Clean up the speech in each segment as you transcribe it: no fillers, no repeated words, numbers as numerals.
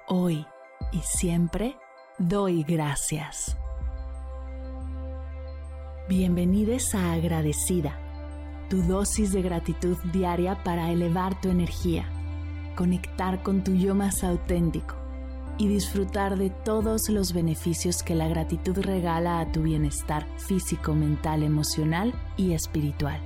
hoy y siempre doy gracias. Bienvenidos a Agradecida, tu dosis de gratitud diaria para elevar tu energía, conectar con tu yo más auténtico y disfrutar de todos los beneficios que la gratitud regala a tu bienestar físico, mental, emocional y espiritual.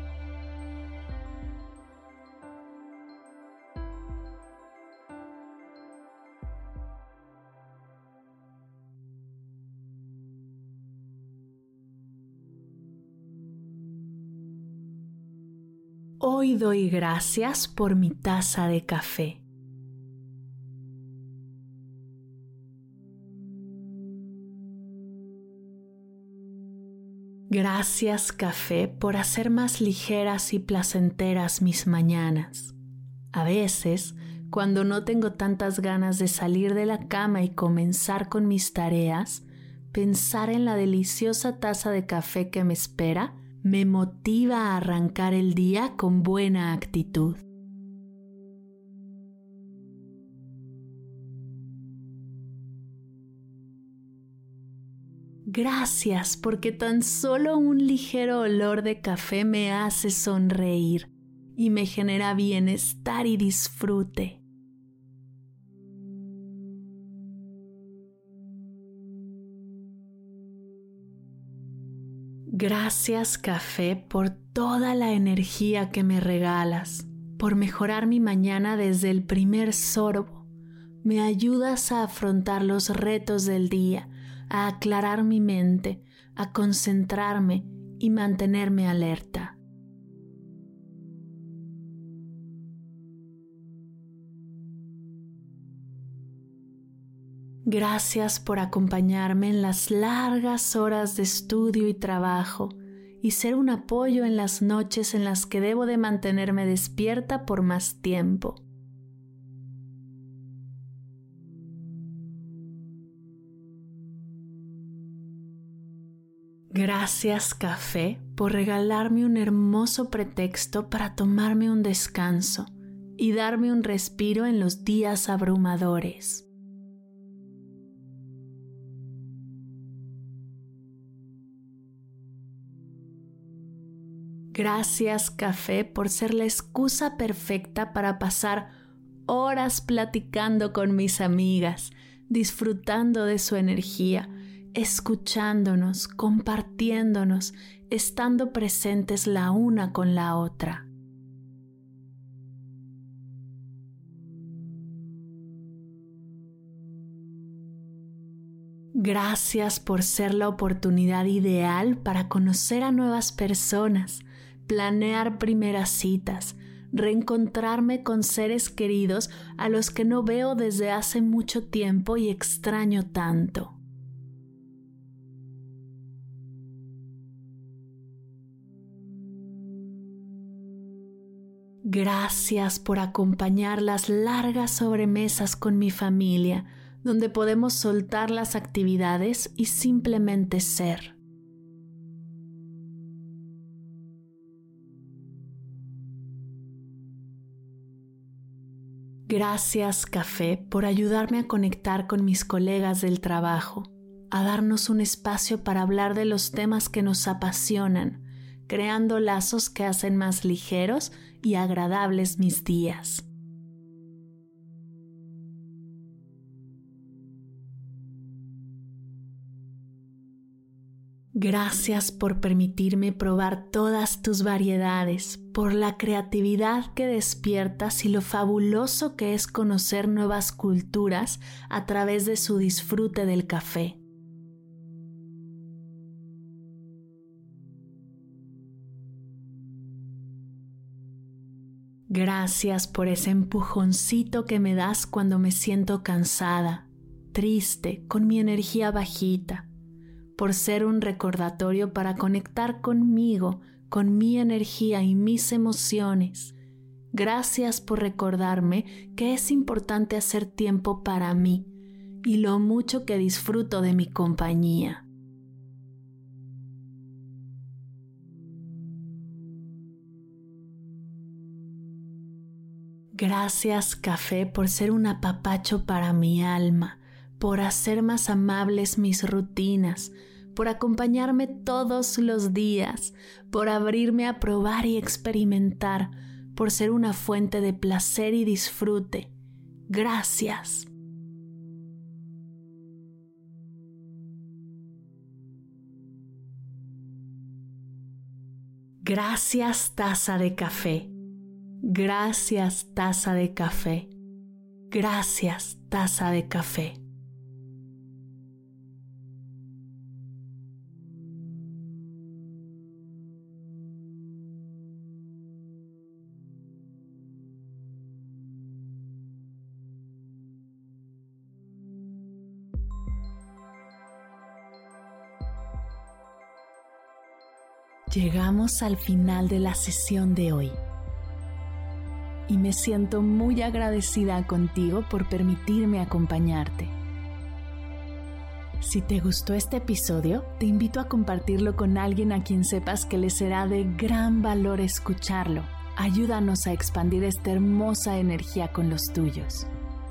Hoy doy gracias por mi taza de café. Gracias, café, por hacer más ligeras y placenteras mis mañanas. A veces, cuando no tengo tantas ganas de salir de la cama y comenzar con mis tareas, pensar en la deliciosa taza de café que me espera me motiva a arrancar el día con buena actitud. Gracias, porque tan solo un ligero olor de café me hace sonreír y me genera bienestar y disfrute. Gracias, café, por toda la energía que me regalas, por mejorar mi mañana desde el primer sorbo. Me ayudas a afrontar los retos del día, a aclarar mi mente, a concentrarme y mantenerme alerta. Gracias por acompañarme en las largas horas de estudio y trabajo y ser un apoyo en las noches en las que debo de mantenerme despierta por más tiempo. Gracias, café, por regalarme un hermoso pretexto para tomarme un descanso y darme un respiro en los días abrumadores. Gracias, café, por ser la excusa perfecta para pasar horas platicando con mis amigas, disfrutando de su energía, escuchándonos, compartiéndonos, estando presentes la una con la otra. Gracias por ser la oportunidad ideal para conocer a nuevas personas, planear primeras citas, reencontrarme con seres queridos a los que no veo desde hace mucho tiempo y extraño tanto. Gracias por acompañar las largas sobremesas con mi familia, donde podemos soltar las actividades y simplemente ser. Gracias, café, por ayudarme a conectar con mis colegas del trabajo, a darnos un espacio para hablar de los temas que nos apasionan, creando lazos que hacen más ligeros y agradables mis días. Gracias por permitirme probar todas tus variedades, por la creatividad que despiertas y lo fabuloso que es conocer nuevas culturas a través de su disfrute del café. Gracias por ese empujoncito que me das cuando me siento cansada, triste, con mi energía bajita, por ser un recordatorio para conectar conmigo, con mi energía y mis emociones. Gracias por recordarme que es importante hacer tiempo para mí y lo mucho que disfruto de mi compañía. Gracias, café, por ser un apapacho para mi alma, por hacer más amables mis rutinas, por acompañarme todos los días, por abrirme a probar y experimentar, por ser una fuente de placer y disfrute. Gracias. Gracias, taza de café. Gracias, taza de café. Gracias, taza de café. Llegamos al final de la sesión de hoy y me siento muy agradecida contigo por permitirme acompañarte. Si te gustó este episodio, te invito a compartirlo con alguien a quien sepas que le será de gran valor escucharlo. Ayúdanos a expandir esta hermosa energía con los tuyos.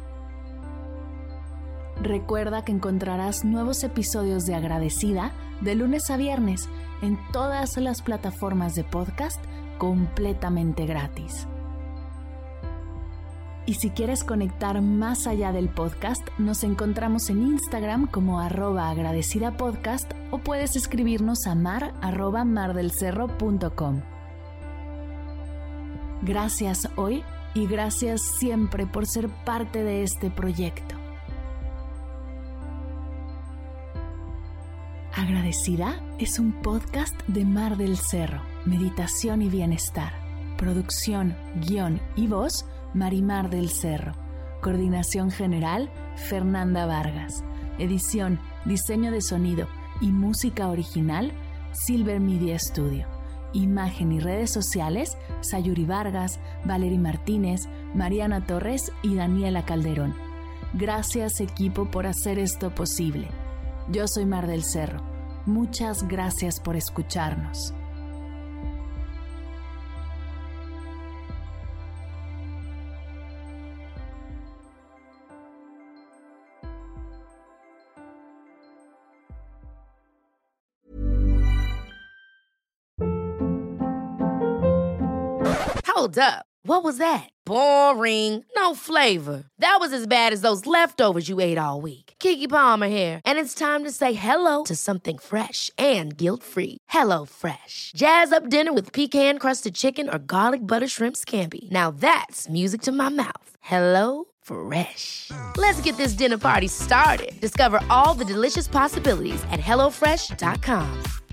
Recuerda que encontrarás nuevos episodios de Agradecida de lunes a viernes en todas las plataformas de podcast completamente gratis. Y si quieres conectar más allá del podcast, nos encontramos en Instagram como @agradecidapodcast o puedes escribirnos a mar@mardelcerro.com. Gracias hoy y gracias siempre por ser parte de este proyecto. Agradecida es un podcast de Mar del Cerro, meditación y bienestar. Producción, guión y voz, Marimar del Cerro. Coordinación general, Fernanda Vargas. Edición, diseño de sonido y música original, Silver Media Studio. Imagen y redes sociales, Sayuri Vargas, Valery Martínez, Mariana Torres y Daniela Calderón. Gracias, equipo, por hacer esto posible. Yo soy Mar del Cerro. Muchas gracias por escucharnos. Hold up. What was that? Boring. No flavor. That was as bad as those leftovers you ate all week. Keke Palmer here, and it's time to say hello to something fresh and guilt-free. Hello Fresh. Jazz up dinner with pecan-crusted chicken or garlic butter shrimp scampi. Now that's music to my mouth. Hello Fresh. Let's get this dinner party started. Discover all the delicious possibilities at HelloFresh.com.